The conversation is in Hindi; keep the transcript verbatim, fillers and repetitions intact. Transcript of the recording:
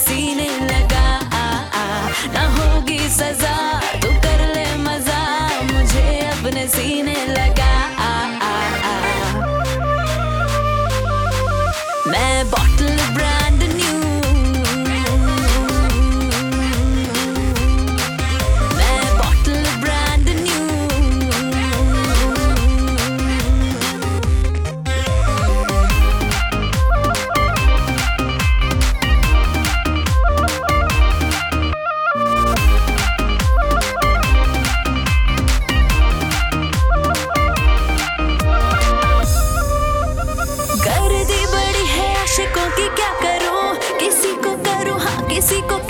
सीने लगा, आ, आ, ना होगी सजा तू कर ले मजा, मुझे अपने सीने लगा, आ, आ, आ। मैं बॉटल ब्रांड न्यू, मैं बॉटल ब्रांड न्यू। गर्दी बड़ी है आशिकों की, क्या करूं, किसी को करूं हाँ किसी को